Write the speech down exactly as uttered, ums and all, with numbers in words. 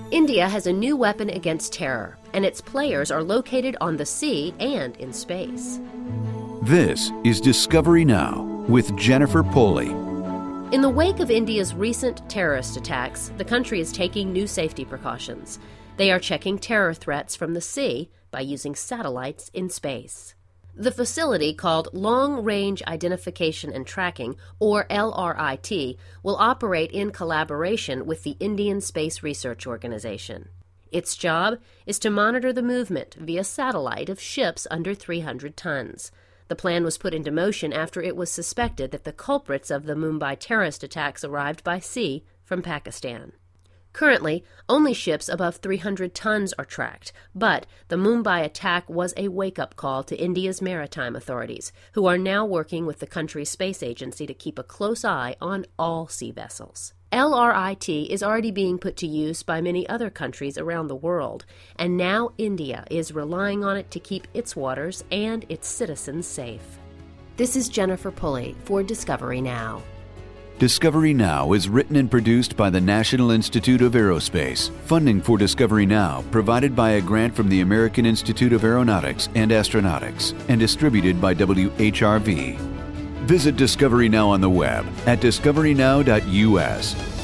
India has a new weapon against terror, and its players are located on the sea and in space. This is Discovery Now with Jennifer Pulley. In the wake of India's recent terrorist attacks, the country is taking new safety precautions. They are checking terror threats from the sea by using satellites in space. The facility, called Long Range Identification and Tracking, or L R I T, will operate in collaboration with the Indian Space Research Organization. Its job is to monitor the movement via satellite of ships under three hundred tons. The plan was put into motion after it was suspected that the culprits of the Mumbai terrorist attacks arrived by sea from Pakistan. Currently, only ships above three hundred tons are tracked, but the Mumbai attack was a wake-up call to India's maritime authorities, who are now working with the country's space agency to keep a close eye on all sea vessels. L R I T is already being put to use by many other countries around the world, and now India is relying on it to keep its waters and its citizens safe. This is Jennifer Pulley for Discovery Now. Discovery Now is written and produced by the National Institute of Aerospace. Funding for Discovery Now provided by a grant from the American Institute of Aeronautics and Astronautics and distributed by W H R V. Visit Discovery Now on the web at discovery now dot U S.